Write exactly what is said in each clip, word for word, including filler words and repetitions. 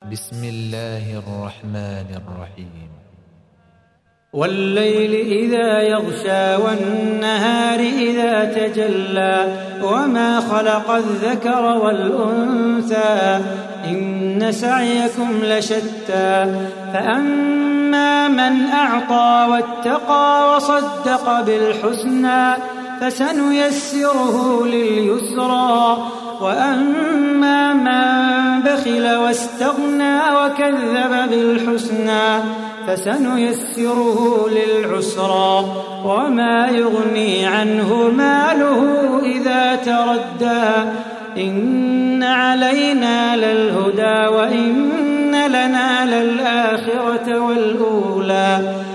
بسم الله الرحمن الرحيم والليل إذا يغشى والنهار إذا تجلى وما خلق الذكر والأنثى إن سعيكم لشتى فأما من أعطى واتقى وصدق بالحسنى فسنيسره لليسرى وأما من بخل واستغنى وكذب بالحسنى فسنيسره للعسرى وما يغني عنه ماله إذا تردى إن علينا للهدى وإن لنا للآخرة والأولى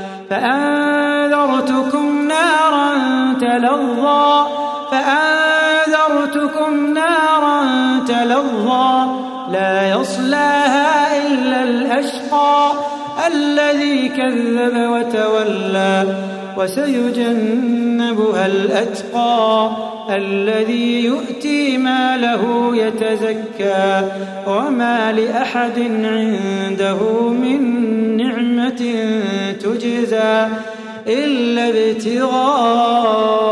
فأنذرتكم نارا تلظى فأنذرتكم نارا تلظى لا يصلاها إلا الأشقى الذي كذب وتولى وسيجنبها الأتقى الذي يؤتي ماله يتزكى وما لأحد عنده من نعمة تجزى إلا ابتغاء